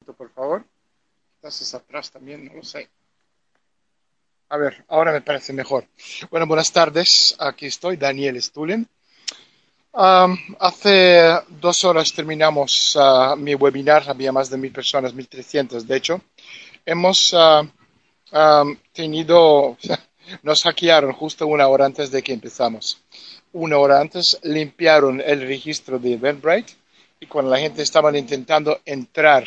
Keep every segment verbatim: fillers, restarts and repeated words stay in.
Por favor. Estás atrás también, no lo sé. A ver, ahora me parece mejor. Bueno, buenas tardes. Aquí estoy, Daniel Stulin. Um, hace dos horas terminamos uh, mi webinar. Había más de mil personas, mil trescientas de hecho. Hemos uh, um, tenido, nos hackearon justo una hora antes de que empezamos. Una hora antes limpiaron el registro de Eventbrite y cuando la gente estaba intentando entrar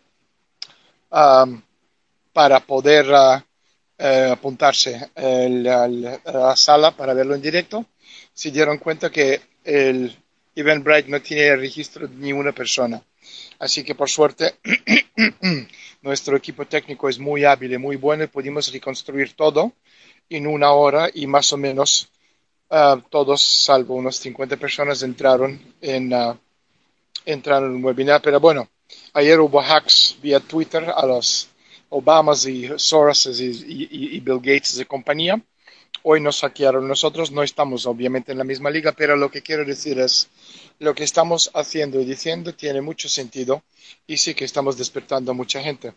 um, para poder uh, eh, apuntarse el, el, a la sala para verlo en directo, se dieron cuenta que el Eventbrite no tiene registro de ni una persona. Así que por suerte nuestro equipo técnico es muy hábil y muy bueno y pudimos reconstruir todo en una hora y más o menos uh, todos, salvo unos cincuenta personas, entraron en, uh, entraron en un webinar. Pero bueno, ayer hubo hacks vía Twitter a los Obamas y Soros y, y, y Bill Gates de compañía. Hoy nos hackearon. Nosotros no estamos obviamente en la misma liga, pero lo que quiero decir es lo que estamos haciendo y diciendo tiene mucho sentido y sí que estamos despertando a mucha gente.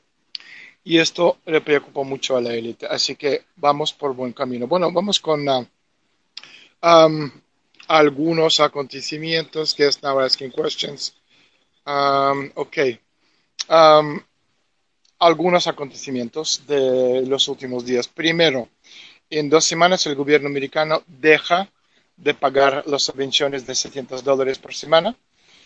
Y esto le preocupa mucho a la élite. Así que vamos por buen camino. Bueno, vamos con uh, um, algunos acontecimientos. Guest now asking questions. Um, ok. Um, algunos acontecimientos de los últimos días. Primero, en dos semanas el gobierno americano deja de pagar las subvenciones de setecientos dólares por semana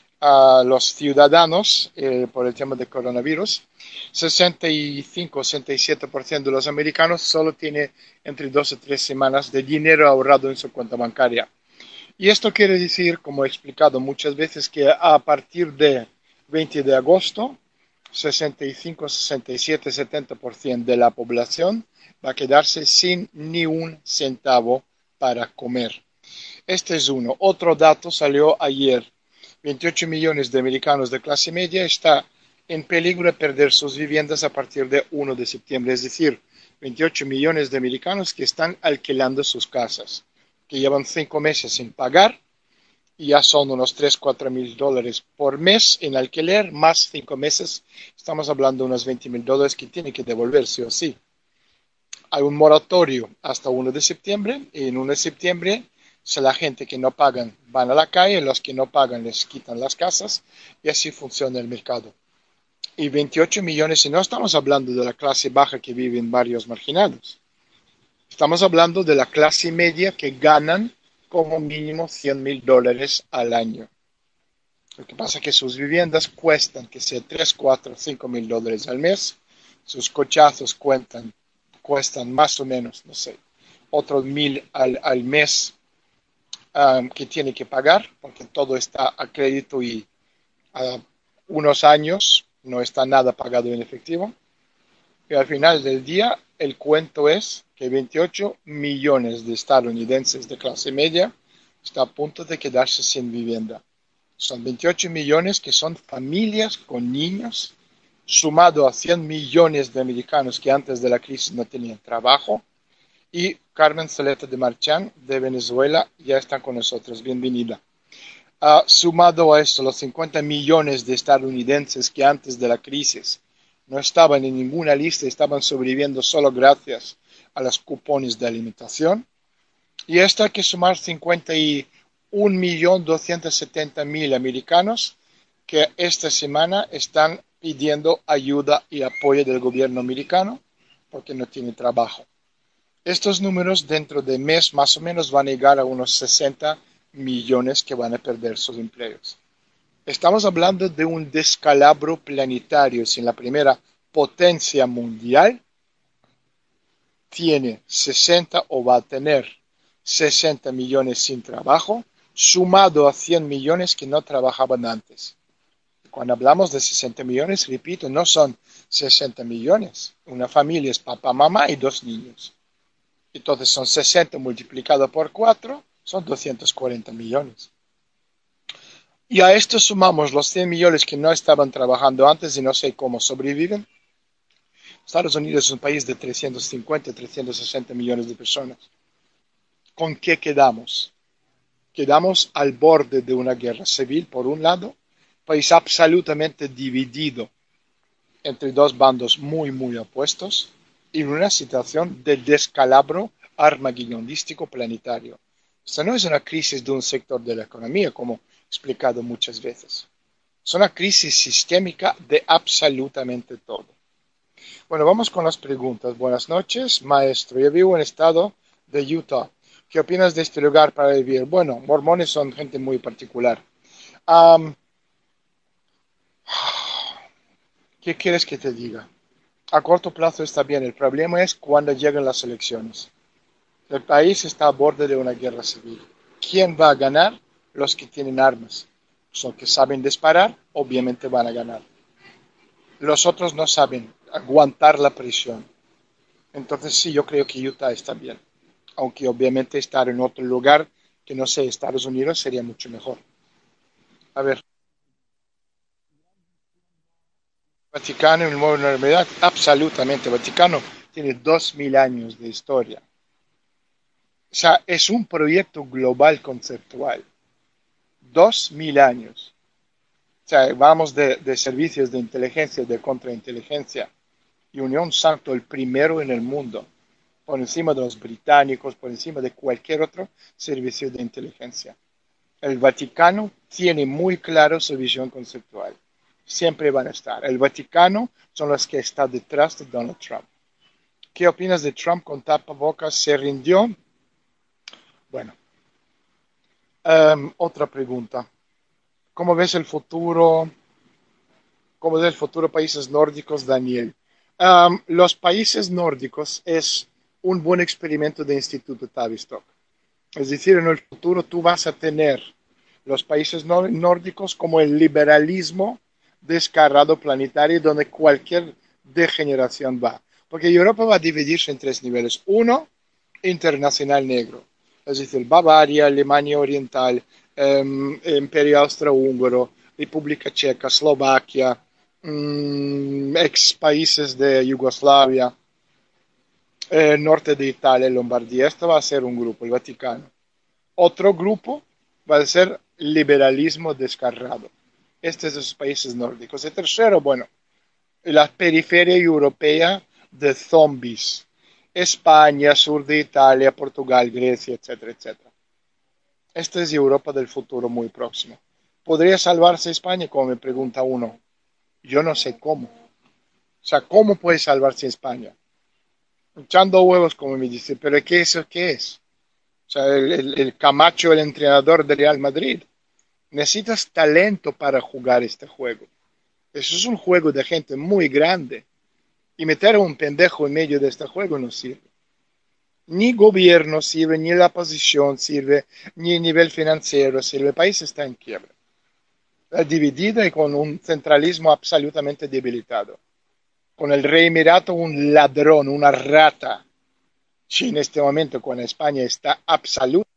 a los ciudadanos eh, por el tema de coronavirus. sesenta y cinco, sesenta y siete por ciento de los americanos solo tiene entre dos y tres semanas de dinero ahorrado en su cuenta bancaria. Y esto quiere decir, como he explicado muchas veces, que a partir de veinte de agosto, sesenta y cinco, sesenta y siete, setenta por ciento de la población va a quedarse sin ni un centavo para comer. Este es uno. Otro dato salió ayer. veintiocho millones de americanos de clase media están en peligro de perder sus viviendas a partir de primero de septiembre. Es decir, veintiocho millones de americanos que están alquilando sus casas, que llevan cinco meses sin pagar y ya son unos tres, cuatro mil dólares por mes en alquiler, más cinco meses. Estamos hablando de unos veinte mil dólares que tienen que devolver sí o sí. Hay un moratorio hasta primero de septiembre y en primero de septiembre, si la gente que no pagan van a la calle, los que no pagan les quitan las casas y así funciona el mercado. Y veintiocho millones, y no estamos hablando de la clase baja que vive en barrios marginados. Estamos hablando de la clase media que ganan como mínimo cien mil dólares al año. Lo que pasa es que sus viviendas cuestan, que sea tres, cuatro, cinco mil dólares al mes. Sus cochazos cuentan, cuestan más o menos, no sé, otros mil al, al mes um, que tiene que pagar, porque todo está a crédito y a unos años no está nada pagado en efectivo. Y al final del día, el cuento es que veintiocho millones de estadounidenses de clase media están a punto de quedarse sin vivienda. Son veintiocho millones que son familias con niños, sumado a cien millones de americanos que antes de la crisis no tenían trabajo. Y Carmen Celeta de Marchán, de Venezuela, ya está con nosotros. Bienvenida. Uh, sumado a esto, los cincuenta millones de estadounidenses que antes de la crisis no estaban en ninguna lista, estaban sobreviviendo solo gracias a los cupones de alimentación. Y esto hay que sumar cincuenta y un millón doscientos setenta mil americanos que esta semana están pidiendo ayuda y apoyo del gobierno americano porque no tienen trabajo. Estos números dentro de mes más o menos van a llegar a unos sesenta millones que van a perder sus empleos. Estamos hablando de un descalabro planetario. Si la primera potencia mundial tiene sesenta o va a tener sesenta millones sin trabajo, sumado a cien millones que no trabajaban antes. Cuando hablamos de sesenta millones, repito, no son sesenta millones. Una familia es papá, mamá y dos niños. Entonces son sesenta multiplicado por cuatro, son doscientos cuarenta millones. Y a esto sumamos los cien millones que no estaban trabajando antes y no sé cómo sobreviven. Estados Unidos es un país de trescientos cincuenta, trescientos sesenta millones de personas. ¿Con qué quedamos? Quedamos al borde de una guerra civil, por un lado, país absolutamente dividido entre dos bandos muy, muy opuestos y en una situación de descalabro armageddondístico planetario. Esta no es una crisis de un sector de la economía, como he explicado muchas veces. Es una crisis sistémica de absolutamente todo. Bueno, vamos con las preguntas. Buenas noches, maestro. Yo vivo en el estado de Utah. ¿Qué opinas de este lugar para vivir? Bueno, mormones son gente muy particular. Um, ¿Qué quieres que te diga? A corto plazo está bien. El problema es cuando llegan las elecciones. El país está a borde de una guerra civil. ¿Quién va a ganar? Los que tienen armas. Los que saben disparar, obviamente van a ganar. Los otros no saben aguantar la presión. Entonces sí, yo creo que Utah está bien. Aunque obviamente estar en otro lugar que no sea Estados Unidos sería mucho mejor. A ver, Vaticano en el modo de normalidad, absolutamente. Vaticano tiene dos mil años de historia. O sea, es un proyecto global conceptual. Dos mil años. O sea, vamos de, de servicios de inteligencia, de contrainteligencia. Y Unión Santo, el primero en el mundo, por encima de los británicos, por encima de cualquier otro servicio de inteligencia. El Vaticano tiene muy claro su visión conceptual. Siempre van a estar. El Vaticano son los que están detrás de Donald Trump. ¿Qué opinas de Trump con tapabocas? ¿Se rindió? Bueno, um, otra pregunta. ¿Cómo ves el futuro? ¿Cómo ves el futuro países nórdicos, Daniel? Um, los países nórdicos es un buen experimento de Instituto Tavistock. Es decir, en el futuro tú vas a tener los países nórdicos como el liberalismo descarado planetario donde cualquier degeneración va. Porque Europa va a dividirse en tres niveles. Uno, internacional negro. Es decir, Bavaria, Alemania Oriental, eh, Imperio Austrohúngaro, República Checa, Eslovaquia, mmm, ex países de Yugoslavia, eh, norte de Italia, Lombardía. Esto va a ser un grupo, el Vaticano. Otro grupo va a ser liberalismo descarrado. Este es de los países nórdicos. El tercero, bueno, la periferia europea de zombies. España, sur de Italia, Portugal, Grecia, etcétera, etcétera. Esta es Europa del futuro muy próximo. ¿Podría salvarse España? Como me pregunta uno. Yo no sé cómo. O sea, ¿cómo puede salvarse España? Echando huevos, como me dice. ¿Pero qué es eso? ¿Qué es? O sea, el, el, el Camacho, el entrenador del Real Madrid. Necesitas talento para jugar este juego. Eso es un juego de gente muy grande. Y meter a un pendejo en medio de este juego no sirve. Ni gobierno sirve, ni la posición sirve, ni el nivel financiero sirve. El país está en quiebra. Dividido y con un centralismo absolutamente debilitado. Con el rey Emirato un ladrón, una rata. Sí, en este momento con España está absoluta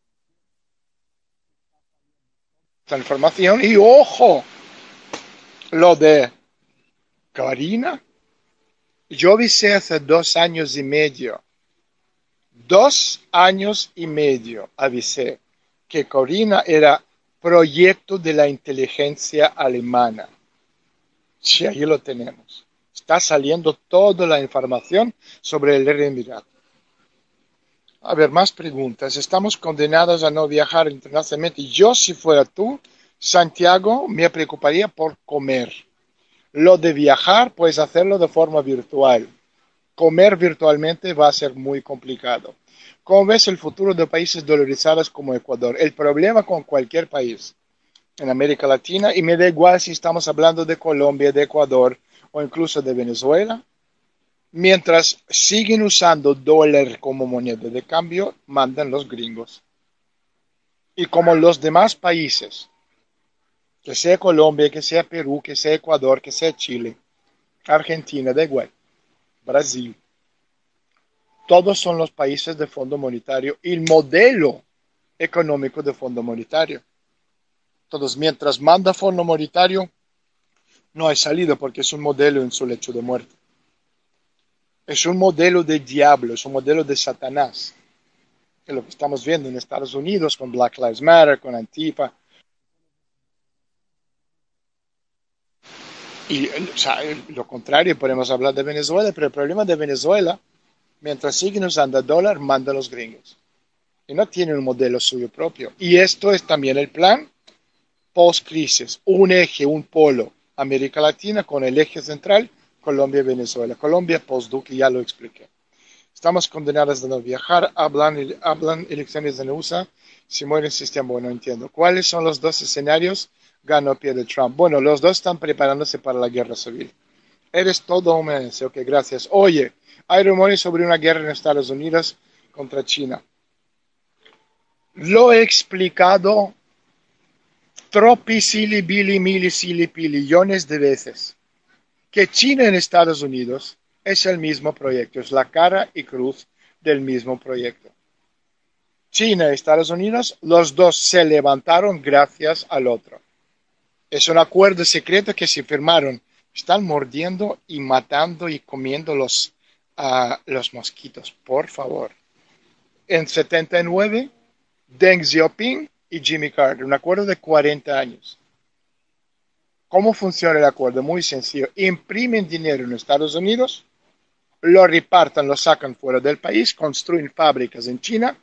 información. Y ojo, lo de Karina. Yo avisé hace dos años y medio, dos años y medio avisé que Corina era proyecto de la inteligencia alemana. Sí, ahí lo tenemos. Está saliendo toda la información sobre el Emirato. A ver, más preguntas. Estamos condenados a no viajar internacionalmente. Yo, si fuera tú, Santiago, me preocuparía por comer. Lo de viajar, puedes hacerlo de forma virtual. Comer virtualmente va a ser muy complicado. ¿Cómo ves el futuro de países dolarizados como Ecuador? El problema con cualquier país en América Latina, y me da igual si estamos hablando de Colombia, de Ecuador o incluso de Venezuela, mientras siguen usando dólar como moneda de cambio, mandan los gringos. Y como los demás países, que sea Colombia, que sea Perú, que sea Ecuador, que sea Chile, Argentina, da igual, Brasil, todos son los países de Fondo Monetario y el modelo económico de Fondo Monetario. Todos, mientras manda Fondo Monetario, no hay salida porque es un modelo en su lecho de muerte. Es un modelo de diablo, es un modelo de Satanás. Es lo que estamos viendo en Estados Unidos con Black Lives Matter, con Antifa. Y, o sea, lo contrario, podemos hablar de Venezuela, pero el problema de Venezuela, mientras siguen usando el dólar, mandan los gringos. Y no tienen un modelo suyo propio. Y esto es también el plan post-crisis. Un eje, un polo, América Latina con el eje central, Colombia y Venezuela. Colombia post-Duque, ya lo expliqué. Estamos condenados a no viajar, hablan, hablan elecciones en U S A, si muere el sistema, bueno, entiendo. ¿Cuáles son los dos escenarios? Gana o pierde Trump. Bueno, los dos están preparándose para la guerra civil. Eres todo un mensaje, ok, gracias. Oye, hay rumores sobre una guerra en Estados Unidos contra China. Lo he explicado tropicili, bili, mili, sili, pilillones de veces. Que China en Estados Unidos es el mismo proyecto, es la cara y cruz del mismo proyecto. China y Estados Unidos, los dos se levantaron gracias al otro. Es un acuerdo secreto que se firmaron. Están mordiendo y matando y comiendo los, uh, los mosquitos, por favor. En setenta y nueve, Deng Xiaoping y Jimmy Carter, un acuerdo de cuarenta años. ¿Cómo funciona el acuerdo? Muy sencillo. Imprimen dinero en Estados Unidos, lo repartan, lo sacan fuera del país, construyen fábricas en China.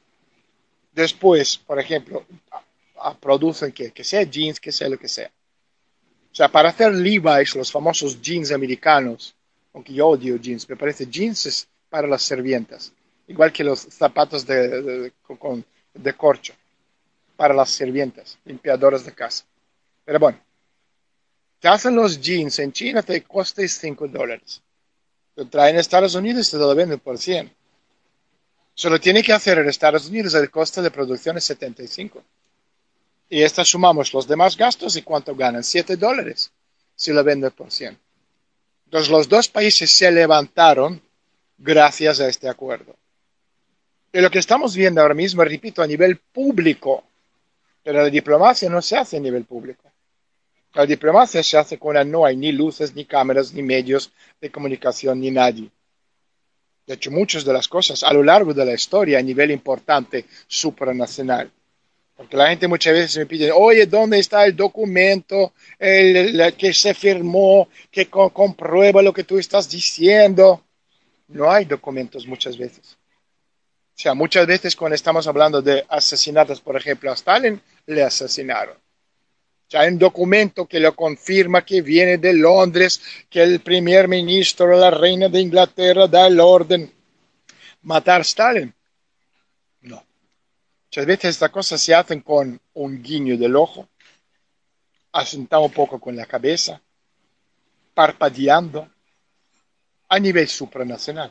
Después, por ejemplo, a, a producen que, que sea jeans, que sea lo que sea. O sea, para hacer Levi's, los famosos jeans americanos, aunque yo odio jeans, me parece jeans es para las sirvientas, igual que los zapatos de, de, de, con, de corcho, para las sirvientas, limpiadoras de casa. Pero bueno, te hacen los jeans en China, te cuesta cinco dólares. Lo traen a Estados Unidos y te lo venden por cien. Solo tiene que hacer en Estados Unidos el coste de producción es setenta y cinco. Y esta sumamos los demás gastos y cuánto ganan, siete dólares si lo venden por cien. Entonces los dos países se levantaron gracias a este acuerdo. Y lo que estamos viendo ahora mismo, repito, a nivel público, pero la diplomacia no se hace a nivel público. La diplomacia se hace cuando no hay ni luces, ni cámaras, ni medios de comunicación, ni nadie. De hecho, muchas de las cosas a lo largo de la historia a nivel importante, supranacional. Porque la gente muchas veces me pide, oye, ¿dónde está el documento el, el, que se firmó, que co comprueba lo que tú estás diciendo? No hay documentos muchas veces. O sea, muchas veces cuando estamos hablando de asesinatos, por ejemplo, a Stalin le asesinaron. O sea, hay un documento que lo confirma que viene de Londres, que el primer ministro, la reina de Inglaterra, da el orden matar a Stalin. No. Muchas veces estas cosas se hacen con un guiño del ojo, asentado un poco con la cabeza, parpadeando, a nivel supranacional.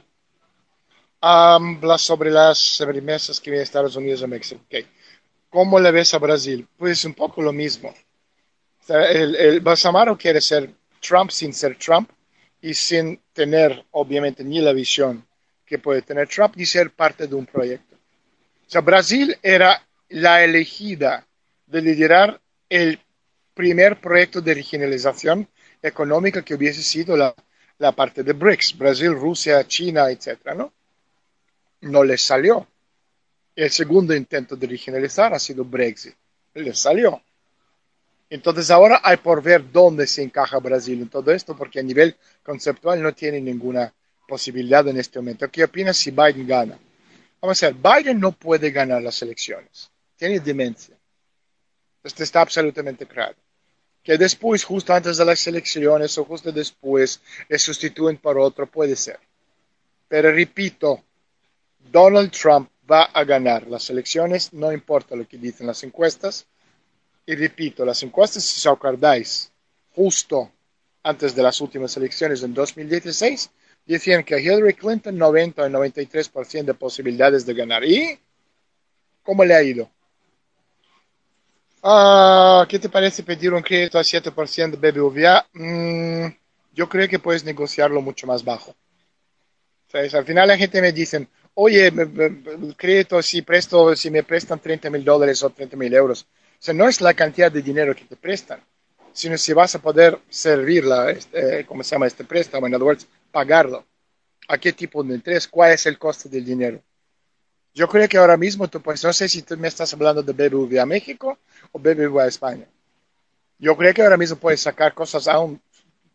Habla sobre las remesas que vienen de Estados Unidos a México. Okay. ¿Cómo le ves a Brasil? Pues un poco lo mismo. O sea, el, el Bolsonaro quiere ser Trump sin ser Trump y sin tener, obviamente, ni la visión que puede tener Trump ni ser parte de un proyecto. O sea, Brasil era la elegida de liderar el primer proyecto de regionalización económica que hubiese sido la, la parte de BRICS, Brasil, Rusia, China, etcétera, ¿no? No les salió. El segundo intento de regionalizar ha sido Brexit. Les salió. Entonces ahora hay por ver dónde se encaja Brasil en todo esto, porque a nivel conceptual no tiene ninguna posibilidad en este momento. ¿Qué opinas si Biden gana? Vamos a ver, Biden no puede ganar las elecciones. Tiene demencia. Esto está absolutamente claro. Que después, justo antes de las elecciones o justo después, le sustituyen por otro, puede ser. Pero repito, Donald Trump va a ganar las elecciones, no importa lo que dicen las encuestas. Y repito, las encuestas, si os acordáis, justo antes de las últimas elecciones en dos mil dieciséis, decían que a Hillary Clinton noventa o noventa y tres por ciento de posibilidades de ganar. ¿Y cómo le ha ido? Ah, ¿qué te parece pedir un crédito al siete por ciento de B B V A? Mm, yo creo que puedes negociarlo mucho más bajo. ¿Sabes? Al final la gente me dice, oye, me, me, crédito si presto, si me prestan treinta mil dólares o treinta mil euros. O sea, no es la cantidad de dinero que te prestan, sino si vas a poder servirla, este, ¿cómo se llama este préstamo? En other words, pagarlo. ¿A qué tipo de interés? ¿Cuál es el coste del dinero? Yo creo que ahora mismo, tú, pues no sé si tú me estás hablando de B B V a México o B B V a España. Yo creo que ahora mismo puedes sacar cosas aún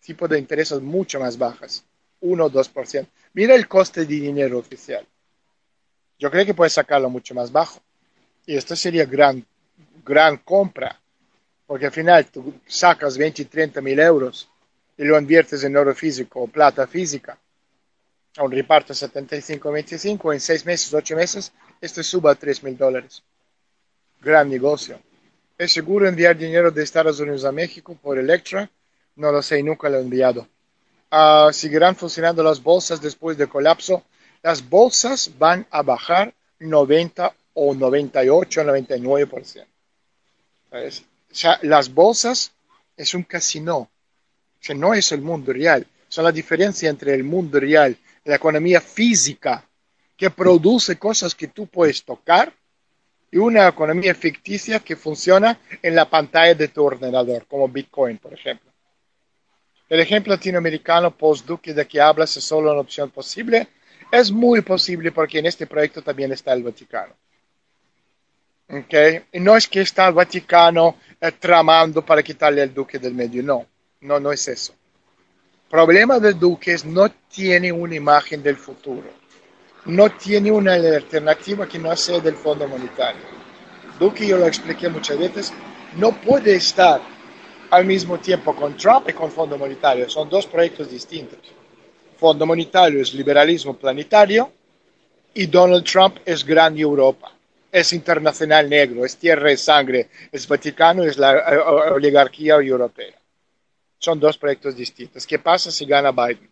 tipo de intereses mucho más bajas, uno o dos por ciento. Mira el coste de dinero oficial. Yo creo que puedes sacarlo mucho más bajo. Y esto sería gran, gran compra, porque al final tú sacas veinte, treinta mil euros y lo inviertes en oro físico o plata física, a un reparto setenta y cinco veinticinco, en seis meses, ocho meses, esto suba a tres mil dólares. Gran negocio. ¿Es seguro enviar dinero de Estados Unidos a México por Electra? No lo sé, nunca lo he enviado. Uh, ¿Seguirán funcionando las bolsas después del colapso? Las bolsas van a bajar noventa o noventa y ocho, noventa y nueve por ciento. ¿Sabes? O sea, las bolsas es un casino. O sea, no es el mundo real. Son la diferencia entre el mundo real y la economía física que produce cosas que tú puedes tocar y una economía ficticia que funciona en la pantalla de tu ordenador, como Bitcoin, por ejemplo. El ejemplo latinoamericano post-Duque de que hablas es solo una opción posible. Es muy posible porque en este proyecto también está el Vaticano. ¿Okay? Y no es que está el Vaticano eh, tramando para quitarle el Duque del medio, no. No, no es eso. El problema del Duque es no tiene una imagen del futuro. No tiene una alternativa que no sea del Fondo Monetario. Duque, yo lo expliqué muchas veces, no puede estar al mismo tiempo con Trump y con Fondo Monetario. Son dos proyectos distintos. Fondo Monetario es liberalismo planetario y Donald Trump es Gran Europa. Es internacional negro, es tierra y sangre, es Vaticano, es la oligarquía europea. Son dos proyectos distintos. ¿Qué pasa si gana Biden?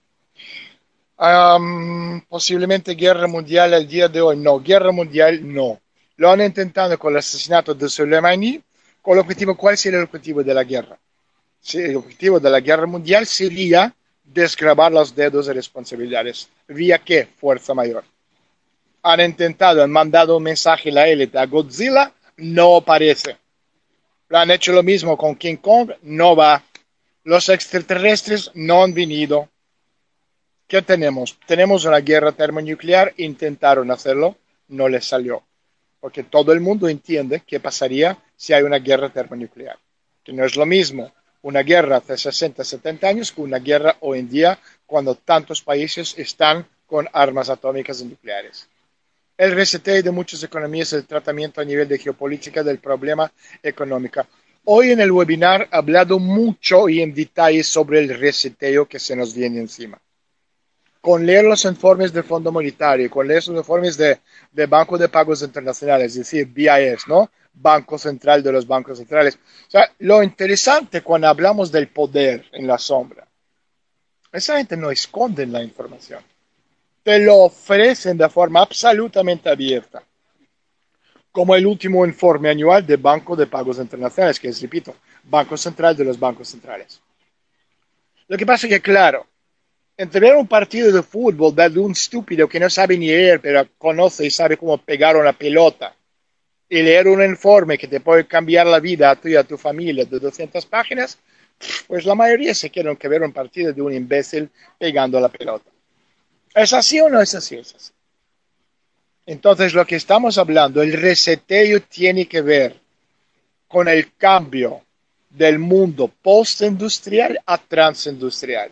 Um, posiblemente guerra mundial al día de hoy. No, guerra mundial no. Lo han intentado con el asesinato de Soleimani. Con el objetivo, ¿cuál sería el objetivo de la guerra? Sí, el objetivo de la guerra mundial sería desgravar los dedos de responsabilidades. ¿Vía qué? Fuerza mayor. Han intentado, han mandado un mensaje a la élite a Godzilla, no aparece. Han hecho lo mismo con King Kong, no va. Los extraterrestres no han venido. ¿Qué tenemos? Tenemos una guerra termonuclear, intentaron hacerlo, no les salió. Porque todo el mundo entiende qué pasaría si hay una guerra termonuclear. Que no es lo mismo una guerra hace sesenta, setenta años que una guerra hoy en día cuando tantos países están con armas atómicas y nucleares. El reseteo de muchas economías es el tratamiento a nivel de geopolítica del problema económico. Hoy en el webinar he hablado mucho y en detalle sobre el reseteo que se nos viene encima. Con leer los informes del Fondo Monetario, con leer los informes de, de Banco de Pagos Internacionales, es decir, B I S, ¿no? Banco Central de los Bancos Centrales. O sea, lo interesante cuando hablamos del poder en la sombra, esa gente no esconde la información. Te lo ofrecen de forma absolutamente abierta. Como el último informe anual del Banco de Pagos Internacionales, que es, repito, Banco Central de los Bancos Centrales. Lo que pasa es que, claro, entre ver un partido de fútbol de un estúpido que no sabe ni leer, pero conoce y sabe cómo pegar una pelota, y leer un informe que te puede cambiar la vida a ti y a tu familia de doscientas páginas, pues la mayoría se quieren que ver un partido de un imbécil pegando la pelota. ¿Es así o no es así? Es así. Entonces, lo que estamos hablando, el reseteo tiene que ver con el cambio del mundo postindustrial a transindustrial.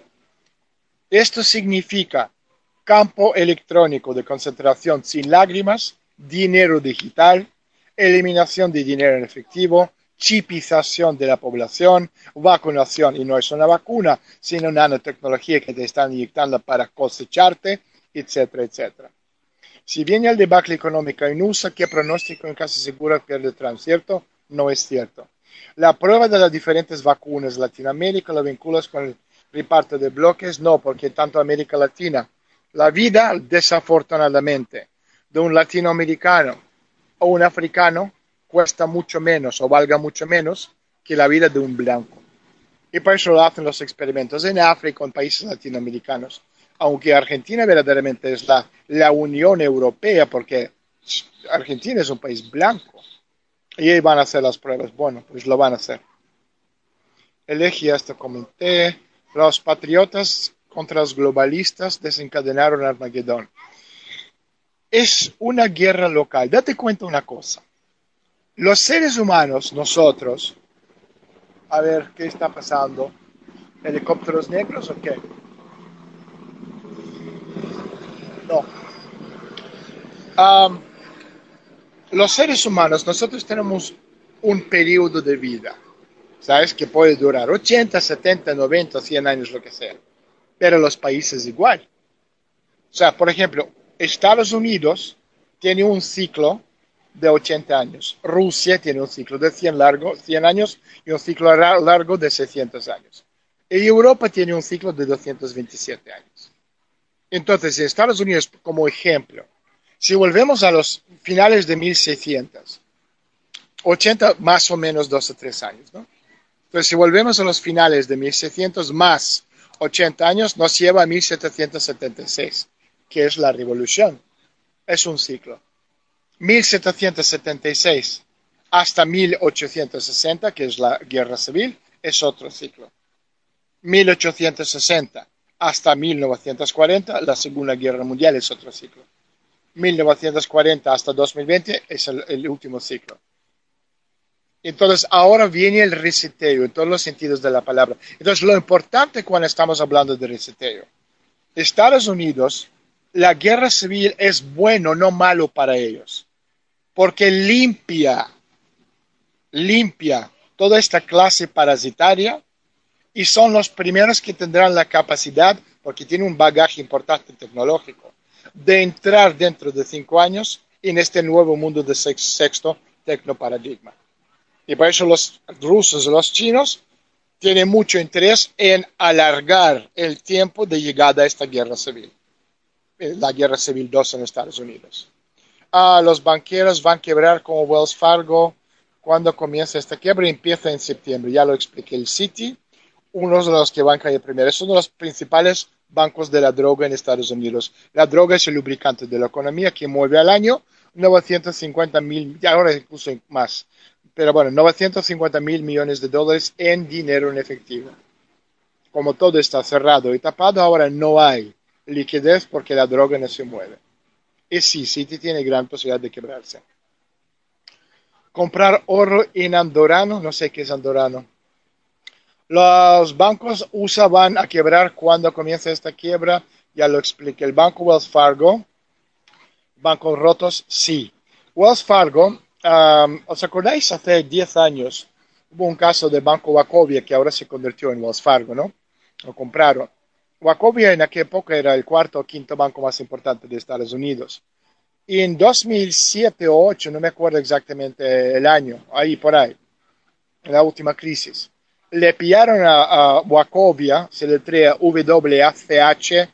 Esto significa campo electrónico de concentración sin lágrimas, dinero digital, eliminación de dinero en efectivo, chipización de la población, vacunación, y no es una vacuna, sino nanotecnología que te están inyectando para cosecharte, etcétera, etcétera. Si viene el debacle económico en U S A, ¿qué pronóstico en casi seguro pierde Trump? ¿Cierto? No es cierto. La prueba de las diferentes vacunas, Latinoamérica, ¿la vinculas con el reparto de bloques? No, porque tanto América Latina, la vida, desafortunadamente, de un latinoamericano o un africano cuesta mucho menos o valga mucho menos que la vida de un blanco. Y por eso lo hacen los experimentos en África, en países latinoamericanos. Aunque Argentina verdaderamente es la, la Unión Europea, porque Argentina es un país blanco. Y ahí van a hacer las pruebas. Bueno, pues lo van a hacer. Elegí esto, comenté. Los patriotas contra los globalistas desencadenaron Armagedón. Es una guerra local. Date cuenta una cosa. Los seres humanos, nosotros, a ver qué está pasando. ¿Helicópteros negros o qué? No. Um, los seres humanos, nosotros tenemos un periodo de vida, ¿sabes? Que puede durar ochenta, setenta, noventa, cien años, lo que sea. Pero los países igual. O sea, por ejemplo, Estados Unidos tiene un ciclo de ochenta años. Rusia tiene un ciclo de cien, largo, cien años y un ciclo largo de seiscientos años. Y Europa tiene un ciclo de doscientos veintisiete años. Entonces, en Estados Unidos, como ejemplo, si volvemos a los finales de mil seiscientos, ochenta más o menos dos o tres años, ¿no? Entonces, si volvemos a los finales de mil seiscientos más ochenta años, nos lleva a mil setecientos setenta y seis, que es la revolución. Es un ciclo. mil setecientos setenta y seis hasta mil ochocientos sesenta, que es la guerra civil, es otro ciclo. mil ochocientos sesenta hasta mil novecientos cuarenta, la Segunda Guerra Mundial, es otro ciclo. mil novecientos cuarenta hasta dos mil veinte es el, el último ciclo. Entonces, ahora viene el reseteo en todos los sentidos de la palabra. Entonces, lo importante cuando estamos hablando de reseteo, Estados Unidos, la guerra civil es bueno, no malo para ellos, porque limpia, limpia toda esta clase parasitaria y son los primeros que tendrán la capacidad, porque tienen un bagaje importante tecnológico, de entrar dentro de cinco años en este nuevo mundo de sexto tecnoparadigma. Y por eso los rusos y los chinos tienen mucho interés en alargar el tiempo de llegada a esta guerra civil, la guerra civil dos en Estados Unidos. Ah, los banqueros van a quebrar como Wells Fargo. Cuando comienza esta quiebra, empieza en septiembre. Ya lo expliqué. El Citi, uno de los que van a caer primero, es uno de los principales bancos de la droga en Estados Unidos. La droga es el lubricante de la economía que mueve al año novecientos cincuenta mil, y ahora incluso más, pero bueno, novecientos cincuenta mil millones de dólares en dinero en efectivo. Como todo está cerrado y tapado, ahora no hay liquidez porque la droga no se mueve. Y sí, Citi tiene gran posibilidad de quebrarse. Comprar oro en andorano, no sé qué es andorano. Los bancos U S A van a quebrar cuando comienza esta quiebra, ya lo expliqué. El banco Wells Fargo, bancos rotos, sí. Wells Fargo, um, ¿os acordáis? Hace diez años hubo un caso de Banco Wachovia que ahora se convirtió en Wells Fargo, ¿no? Lo compraron. Wachovia en aquella época era el cuarto o quinto banco más importante de Estados Unidos. Y en dos mil siete o dos mil ocho, no me acuerdo exactamente el año, ahí por ahí, en la última crisis, le pillaron a, a Wachovia, se le trae W A C H,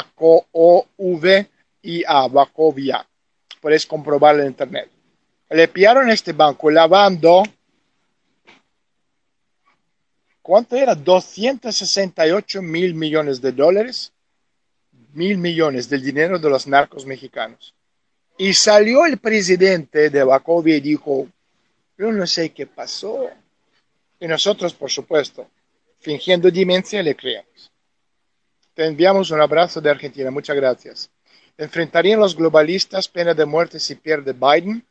W-O-V-I-A, Wachovia. Puedes comprobarlo en internet. Le pillaron a este banco lavando, ¿cuánto era? doscientos sesenta y ocho mil millones de dólares, mil millones del dinero de los narcos mexicanos. Y salió el presidente de Wachovia y dijo, yo no sé qué pasó. Y nosotros, por supuesto, fingiendo demencia, le creemos. Te enviamos un abrazo de Argentina. Muchas gracias. ¿Enfrentarían los globalistas pena de muerte si pierde Biden?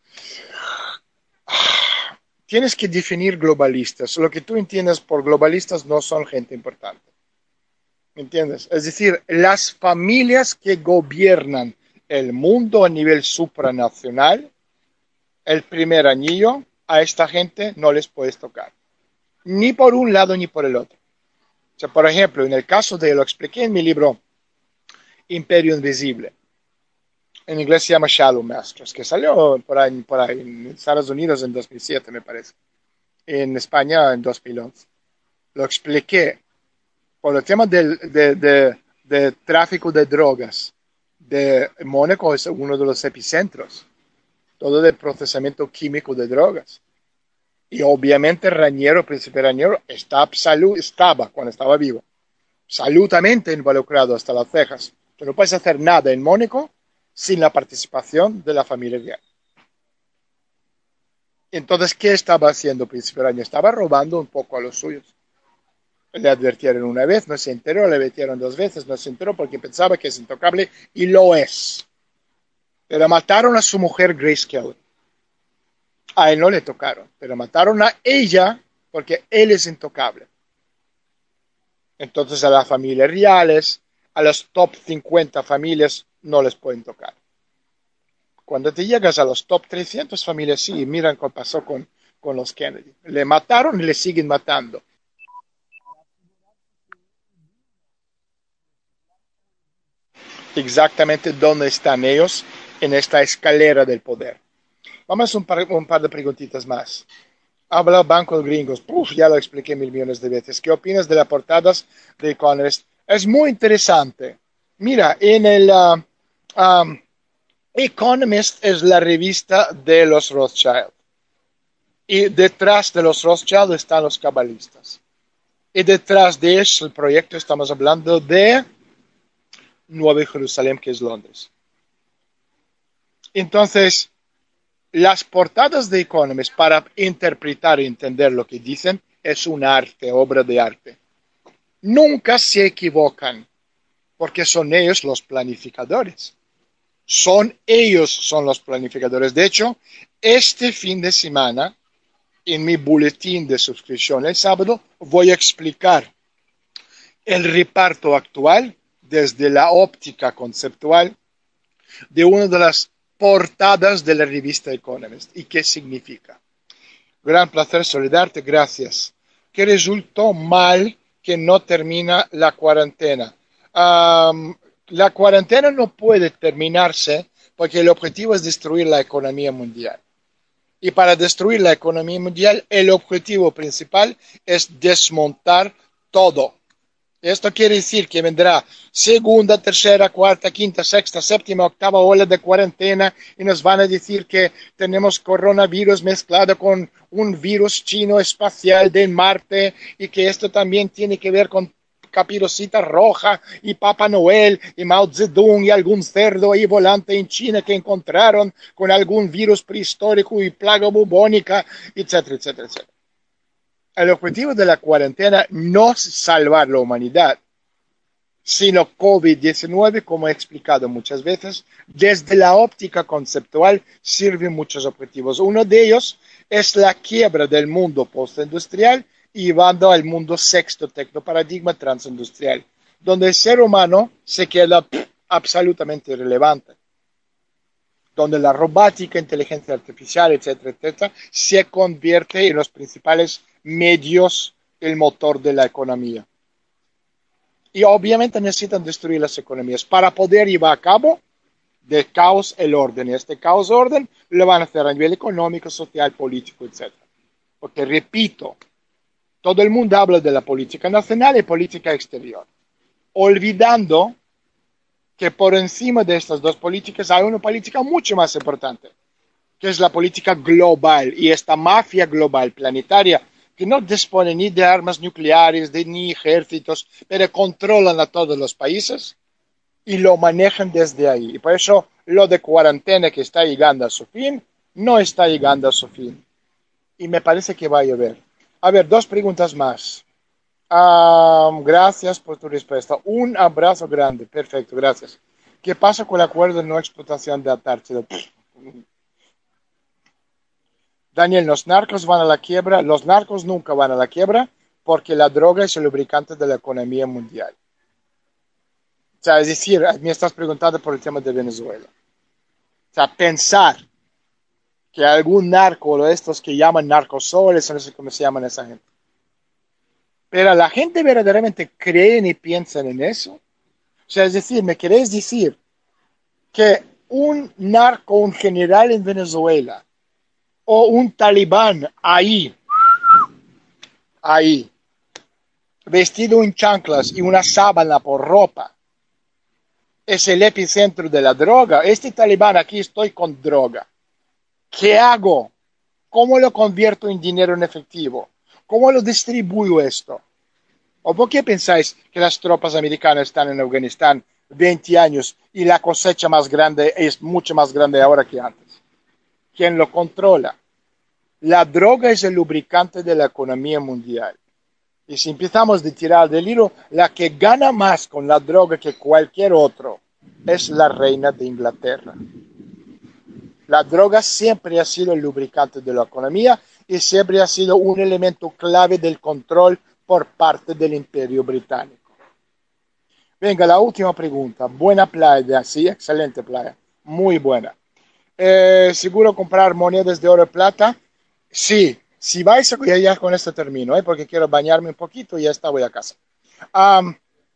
Tienes que definir globalistas. Lo que tú entiendes por globalistas no son gente importante. ¿Entiendes? Es decir, las familias que gobiernan el mundo a nivel supranacional, el primer anillo, a esta gente no les puedes tocar. Ni por un lado ni por el otro. O sea, por ejemplo, en el caso de, lo expliqué en mi libro Imperio Invisible, en inglés se llama Shadow Masters, que salió por ahí, por ahí en Estados Unidos en dos mil siete, me parece. En España en dos mil once. Lo expliqué por el tema del, de, de, de tráfico de drogas. De Mónaco es uno de los epicentros. Todo el procesamiento químico de drogas. Y obviamente Raniero, Príncipe Raniero, está, salud, estaba cuando estaba vivo, absolutamente involucrado hasta las cejas. Tú no puedes hacer nada en Mónaco sin la participación de la familia real. Entonces, ¿qué estaba haciendo Príncipe Raniero? Estaba robando un poco a los suyos. Le advirtieron una vez, no se enteró, le advirtieron dos veces, no se enteró porque pensaba que es intocable y lo es. Pero mataron a su mujer Grace Kelly. A él no le tocaron, pero mataron a ella porque él es intocable. Entonces a las familias reales, a las top cincuenta familias, no les pueden tocar. Cuando te llegas a los top trescientas familias, sí, miran qué pasó con, con los Kennedy. Le mataron y le siguen matando. Exactamente dónde están ellos en esta escalera del poder. Vamos a un par, un par de preguntitas más. Habla Banco de Gringos. Uf, ya lo expliqué mil millones de veces. ¿Qué opinas de las portadas de Economist? Es muy interesante. Mira, en el uh, um, Economist es la revista de los Rothschild. Y detrás de los Rothschild están los cabalistas. Y detrás de eso, el proyecto, estamos hablando de Nueva Jerusalén, que es Londres. Entonces, las portadas de Economist para interpretar y entender lo que dicen es un arte, obra de arte. Nunca se equivocan, porque son ellos los planificadores. Son ellos son los planificadores. De hecho, este fin de semana, en mi boletín de suscripción el sábado, voy a explicar el reparto actual desde la óptica conceptual de una de las portadas de la revista Economist y qué significa. Gran placer saludarte, gracias. ¿Qué resultó mal que no termina la cuarentena? Um, la cuarentena no puede terminarse porque el objetivo es destruir la economía mundial. Y para destruir la economía mundial, el objetivo principal es desmontar todo. Esto quiere decir que vendrá segunda, tercera, cuarta, quinta, sexta, séptima, octava ola de cuarentena y nos van a decir que tenemos coronavirus mezclado con un virus chino espacial de Marte y que esto también tiene que ver con Caperucita Roja y Papá Noel y Mao Zedong y algún cerdo ahí volante en China que encontraron con algún virus prehistórico y plaga bubónica, etcétera, etcétera, etcétera. El objetivo de la cuarentena no es salvar la humanidad, sino COVID diecinueve, como he explicado muchas veces, desde la óptica conceptual sirven muchos objetivos. Uno de ellos es la quiebra del mundo postindustrial y llevando al mundo sexto tecnoparadigma transindustrial, donde el ser humano se queda pff, absolutamente irrelevante, donde la robótica, inteligencia artificial, etcétera, etcétera, se convierte en los principales medios, el motor de la economía. Y obviamente necesitan destruir las economías para poder llevar a cabo de caos el orden. Y este caos orden lo van a hacer a nivel económico, social, político, etcétera. Porque, repito, todo el mundo habla de la política nacional y política exterior, olvidando que por encima de estas dos políticas hay una política mucho más importante, que es la política global y esta mafia global planetaria que no dispone ni de armas nucleares, de, ni ejércitos, pero controlan a todos los países y lo manejan desde ahí. Y por eso lo de cuarentena que está llegando a su fin, no está llegando a su fin. Y me parece que va a llover. A ver, dos preguntas más. Um, gracias por tu respuesta. Un abrazo grande. Perfecto, gracias. ¿Qué pasa con el acuerdo de no explotación de Antártida? Daniel, los narcos van a la quiebra. Los narcos nunca van a la quiebra porque la droga es el lubricante de la economía mundial. O sea, es decir, me estás preguntando por el tema de Venezuela. O sea, pensar que algún narco o estos que llaman narcosoles, no sé cómo se llaman esa gente. Pero la gente verdaderamente cree y piensa en eso. O sea, es decir, ¿me querés decir que un narco, un general en Venezuela, o un talibán ahí, ahí, vestido en chanclas y una sábana por ropa, es el epicentro de la droga? Este talibán, aquí estoy con droga. ¿Qué hago? ¿Cómo lo convierto en dinero en efectivo? ¿Cómo lo distribuyo esto? ¿O por qué pensáis que las tropas americanas están en Afganistán veinte años y la cosecha más grande es mucho más grande ahora que antes? ¿Quién lo controla? La droga es el lubricante de la economía mundial. Y si empezamos a tirar del hilo, la que gana más con la droga que cualquier otro es la reina de Inglaterra. La droga siempre ha sido el lubricante de la economía y siempre ha sido un elemento clave del control por parte del Imperio Británico. Venga, la última pregunta. Buena playa, sí, excelente playa, muy buena. Eh, ¿Seguro comprar monedas de oro y plata? Sí, si vais a... Ya, ya con esto termino, ¿eh? Porque quiero bañarme un poquito y ya está, voy a casa. Um,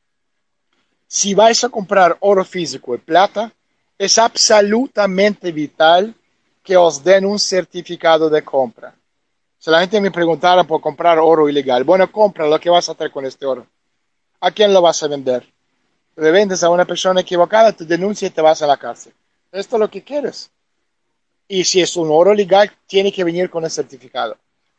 si vais a comprar oro físico y plata, es absolutamente vital que os den un certificado de compra. Si la gente me preguntara por comprar oro ilegal, bueno, compra lo que vas a hacer con este oro. ¿A quién lo vas a vender? Le vendes a una persona equivocada, te denuncia y te vas a la cárcel. Esto es lo que quieres. Y si es un oro legal, tiene que venir con el certificado.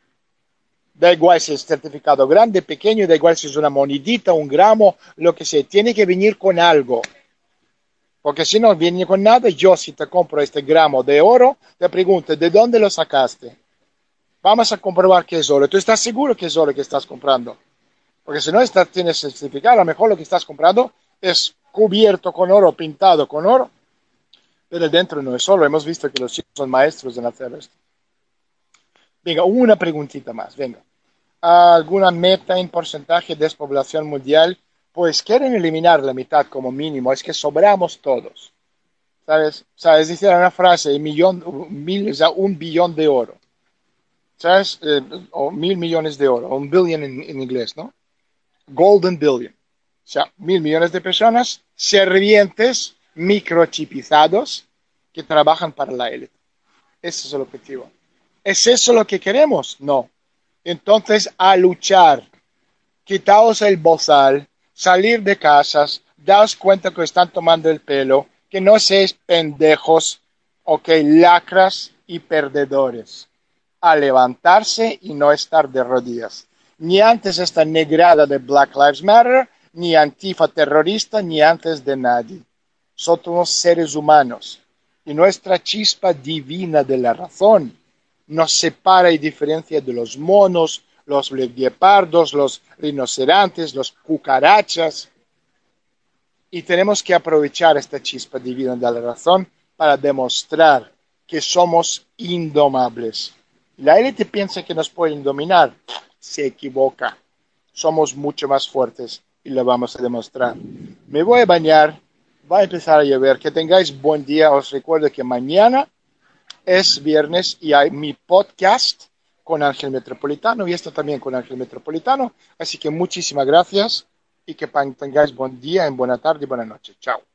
Da igual si es certificado grande, pequeño, da igual si es una monedita, un gramo, lo que sea. Tiene que venir con algo. Porque si no viene con nada, yo si te compro este gramo de oro, te pregunto, ¿de dónde lo sacaste? Vamos a comprobar que es oro. ¿Tú estás seguro que es oro que estás comprando? Porque si no estás, tienes certificado, a lo mejor lo que estás comprando es cubierto con oro, pintado con oro, pero dentro no es oro. Hemos visto que los chicos son maestros en hacer esto. Venga, una preguntita más, venga. ¿Alguna meta en porcentaje de despoblación mundial? Pues quieren eliminar la mitad como mínimo, es que sobramos todos. ¿Sabes? ¿Sabes? Dice una frase, un millón, mil, o sea, un billón de oro. ¿Sabes? Eh, o mil millones de oro, o un billion en, en inglés, ¿no? Golden billion. O sea, mil millones de personas servientes, microchipizados, que trabajan para la élite. Ese es el objetivo. ¿Es eso lo que queremos? No. Entonces, a luchar. Quitaos el bozal, salir de casas, daos cuenta que están tomando el pelo, que no seáis pendejos, ok, lacras y perdedores. A levantarse y no estar de rodillas. Ni antes esta negrada de Black Lives Matter, ni Antifa terrorista, ni antes de nadie. Somos seres humanos y nuestra chispa divina de la razón nos separa y diferencia de los monos, los guepardos, los rinocerontes, los cucarachas. Y tenemos que aprovechar esta chispa divina de la razón para demostrar que somos indomables. La élite piensa que nos pueden dominar. Se equivoca. Somos mucho más fuertes y lo vamos a demostrar. Me voy a bañar. Va a empezar a llover. Que tengáis buen día. Os recuerdo que mañana es viernes y hay mi podcast con Ángel Metropolitano y esto también con Ángel Metropolitano. Así que muchísimas gracias y que tengáis buen día, buena tarde y buena noche. Chao.